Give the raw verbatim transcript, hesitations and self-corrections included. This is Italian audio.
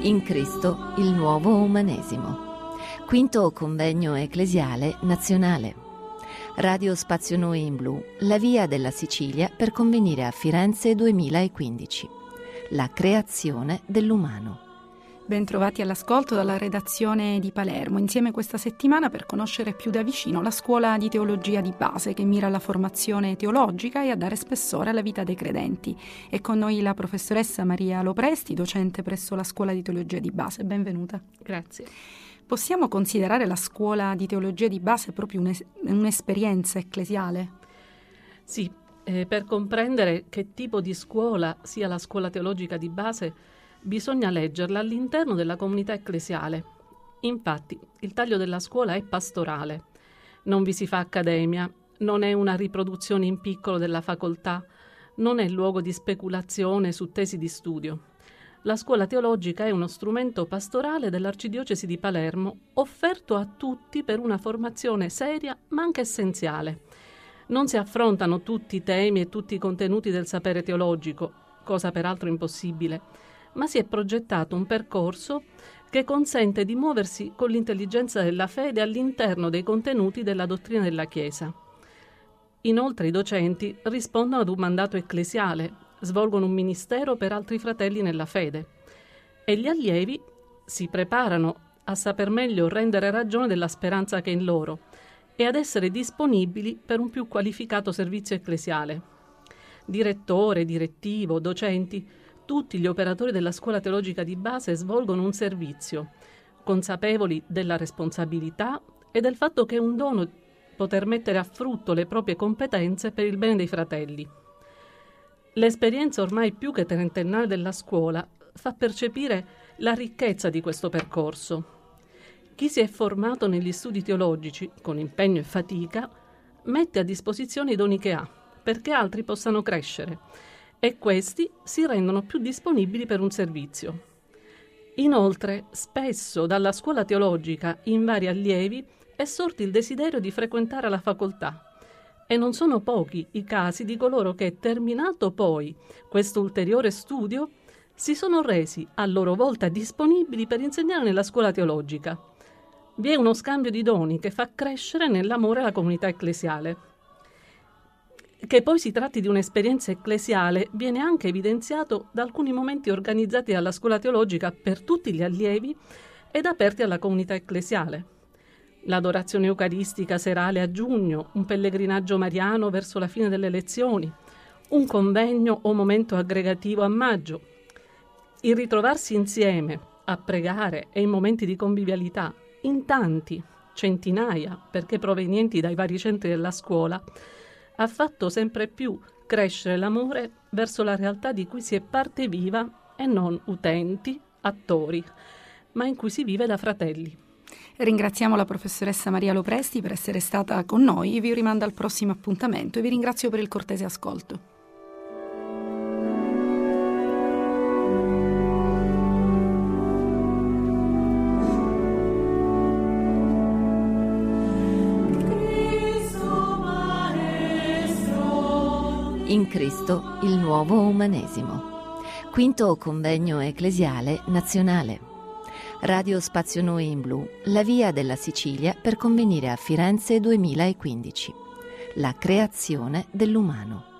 In Cristo, il nuovo umanesimo. Quinto convegno ecclesiale nazionale. Radio Spazio Noi in Blu, la via della Sicilia per convenire a Firenze duemilaquindici. La creazione dell'umano. Bentrovati all'ascolto dalla redazione di Palermo, insieme questa settimana per conoscere più da vicino la scuola di teologia di base che mira alla formazione teologica e a dare spessore alla vita dei credenti. È con noi la professoressa Maria Lopresti, docente presso la scuola di teologia di base. Benvenuta. Grazie. Possiamo considerare la scuola di teologia di base proprio un'es- un'esperienza ecclesiale? Sì, eh, per comprendere che tipo di scuola sia la scuola teologica di base bisogna leggerla all'interno della comunità ecclesiale. Infatti, il taglio della scuola è pastorale. Non vi si fa accademia, non è una riproduzione in piccolo della facoltà, non è luogo di speculazione su tesi di studio. La scuola teologica è uno strumento pastorale dell'Arcidiocesi di Palermo, offerto a tutti per una formazione seria ma anche essenziale. Non si affrontano tutti i temi e tutti i contenuti del sapere teologico, cosa peraltro impossibile, ma si è progettato un percorso che consente di muoversi con l'intelligenza della fede all'interno dei contenuti della dottrina della Chiesa. Inoltre i docenti rispondono ad un mandato ecclesiale, svolgono un ministero per altri fratelli nella fede e gli allievi si preparano a saper meglio rendere ragione della speranza che è in loro e ad essere disponibili per un più qualificato servizio ecclesiale. Direttore, direttivo, docenti, tutti gli operatori della scuola teologica di base svolgono un servizio, consapevoli della responsabilità e del fatto che è un dono poter mettere a frutto le proprie competenze per il bene dei fratelli. L'esperienza ormai più che trentennale della scuola fa percepire la ricchezza di questo percorso. Chi si è formato negli studi teologici, con impegno e fatica, mette a disposizione i doni che ha, perché altri possano crescere, e questi si rendono più disponibili per un servizio. Inoltre, spesso dalla scuola teologica in vari allievi è sorto il desiderio di frequentare la facoltà e non sono pochi i casi di coloro che, terminato poi questo ulteriore studio, si sono resi a loro volta disponibili per insegnare nella scuola teologica. Vi è uno scambio di doni che fa crescere nell'amore alla comunità ecclesiale. Che poi si tratti di un'esperienza ecclesiale viene anche evidenziato da alcuni momenti organizzati dalla scuola teologica per tutti gli allievi ed aperti alla comunità ecclesiale. L'adorazione eucaristica serale a giugno, un pellegrinaggio mariano verso la fine delle lezioni, un convegno o momento aggregativo a maggio, il ritrovarsi insieme a pregare e in momenti di convivialità, in tanti, centinaia, perché provenienti dai vari centri della scuola, ha fatto sempre più crescere l'amore verso la realtà di cui si è parte viva e non utenti, attori, ma in cui si vive da fratelli. Ringraziamo la professoressa Maria Lopresti per essere stata con noi, vi rimando al prossimo appuntamento e vi ringrazio per il cortese ascolto. In Cristo, il nuovo umanesimo. Quinto convegno ecclesiale nazionale. Radio Spazio Noi in Blu, la via della Sicilia per convenire a Firenze duemilaquindici. La creazione dell'umano.